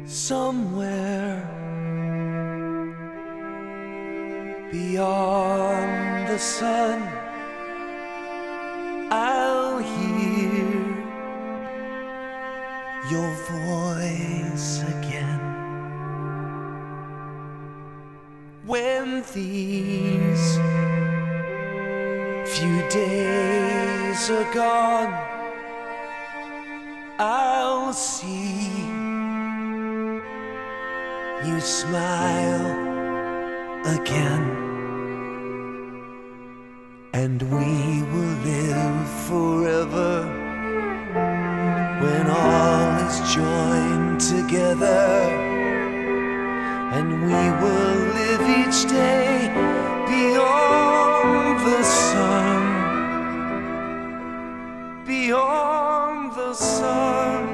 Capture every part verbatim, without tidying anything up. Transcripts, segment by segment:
Somewhere beyond the sun, I'll hear your voice again. When these few days are gone, I'll see you smile again, and we will live forever when all is joined together, and we will live each day beyond the sun, beyond the sun.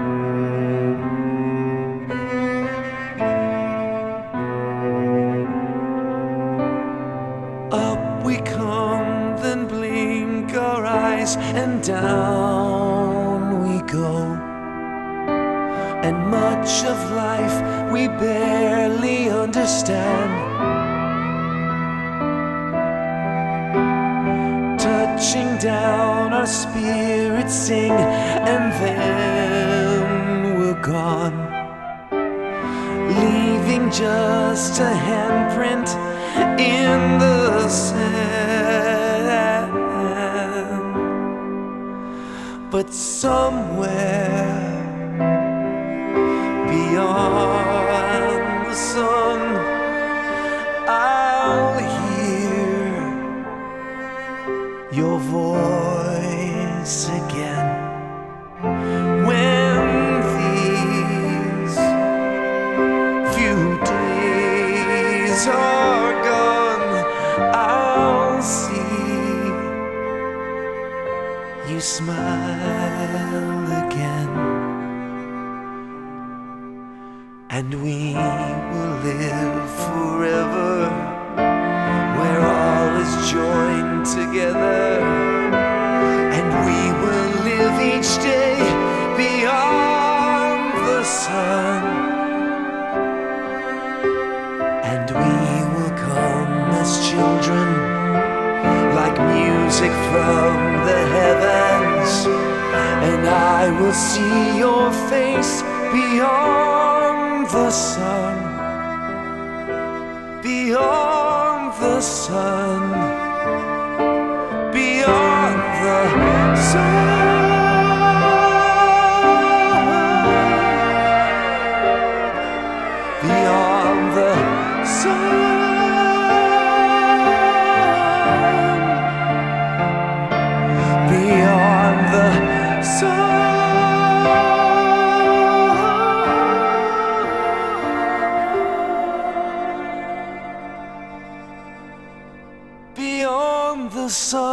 We come, then blink our eyes, and down we go. And much of life we barely understand, touching down our spirits sing, and then we're gone, leaving just a handprint in the sand. But somewhere beyond the sun, I'll hear your voice again. When these few days are gone, I'll see you smile again, and we will live forever where all is joined together, and we will live each day beyond the sun, and we will come as children, like music from the heavens, and I will see your face beyond the sun, beyond the sun, beyond the sun, beyond the sun. Beyond the sun, beyond the sun.